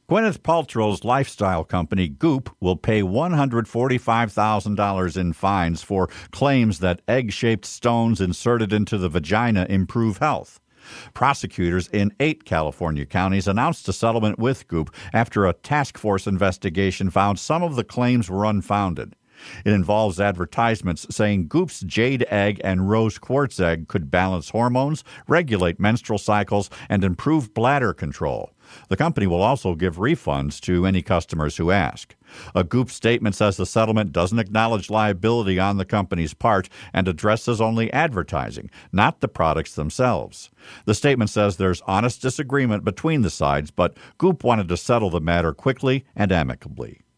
Gwyneth Paltrow's lifestyle company, Goop, will pay $145,000 in fines for claims that egg-shaped stones inserted into the vagina improve health. Prosecutors in 8 California counties announced a settlement with Goop after a task force investigation found some of the claims were unfounded. It involves advertisements saying Goop's jade egg and rose quartz egg could balance hormones, regulate menstrual cycles, and improve bladder control. The company will also give refunds to any customers who ask. A Goop statement says the settlement doesn't acknowledge liability on the company's part and addresses only advertising, not the products themselves. The statement says there's honest disagreement between the sides, but Goop wanted to settle the matter quickly and amicably.